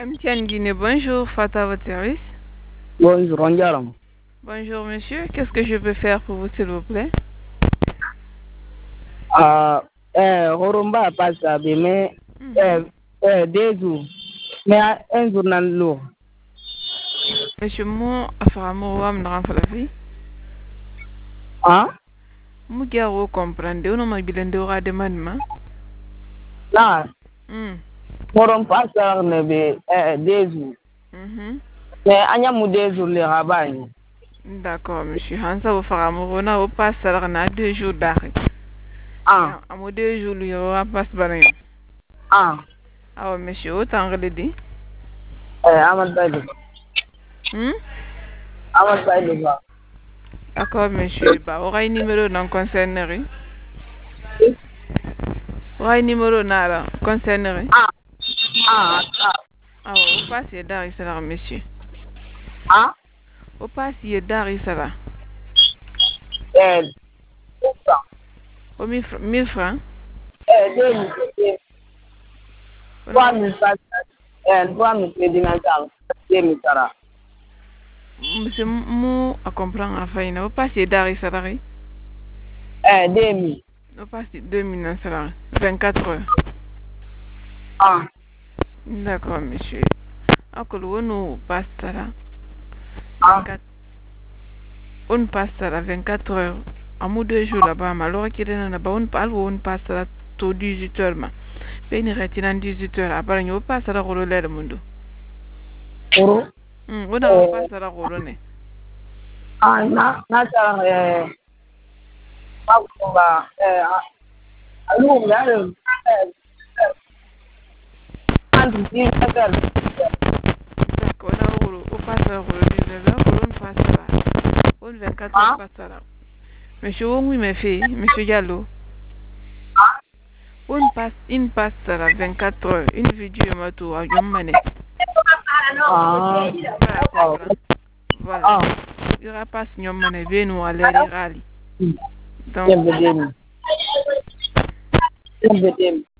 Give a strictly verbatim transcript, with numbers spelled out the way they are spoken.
M T N Guinée, bonjour, Fata, votre service. Bonjour, Ronjaram. Bonjour, monsieur. Qu'est-ce que je peux faire pour vous, s'il vous plaît? Ah, eh, Horomba passe à mais eh, eh, deux jours. Mais un jour dans l'eau. Monsieur, moi, apparemment, on me rend la vie. Hein? Moi, je vais comprendre. On m'a dit que je demande. Là, Hmm. Horom passe à mais eh, deux jours. Mhm. Mais anya mu deux jours le rabagne. D'accord, monsieur. Hansa, vous ferez mon on passe à deux jours d'arrêt. Ah, À mon deux jours, il y aura pas de bain. ah, Ah, monsieur, autant que le dit. eh, Amad Baïd. Hmm? Amad Baïd ba. D'accord, monsieur. Bah, aura un numéro dans concernerie. Aura un numéro dans la concernerie. Ah, ah, ah, Ah, vous passez d'arrêt, c'est là, monsieur. ah, Vous passez d'arrêt, c'est là. eh, Au mille francs. eh, deux mille. Trois mille passe. Eh, trois mille c'est dinantal. Deux mille sara. Monsieur, moi, à comprendre à faire, vous passez d'arrêt salarié. Eh, deux mille. Vous passez deux mille salarié. vingt-quatre heures. Ah, D'accord, monsieur. Encore, on passe là. ah, vingt-quatre. On passe là vingt-quatre heures. À moi deux jours là-bas, alors qu'il y a là-bas, on parle, on passe là tout dix-huit heures. Ben, il reste dans dix-huit heures. Après, on passe là pour le monde. Oro. On a passe là pour le Ah, na, na sara eh, Makumba, eh, alum ya eh, anti di nagar. D'accord, on passe là pour le dix-neuf heures, on passe là. On vingt-quatre heures Ah, passe là. Monsieur, oui, mes filles, monsieur Diallo. On passe, une passe à la vingt-quatre heures, une vidéo moto à Yomane. ah, Voilà. ah, Il y aura pas Yomane, bien ou à l'air rally. Donc, Yem bedem. Yem bedem.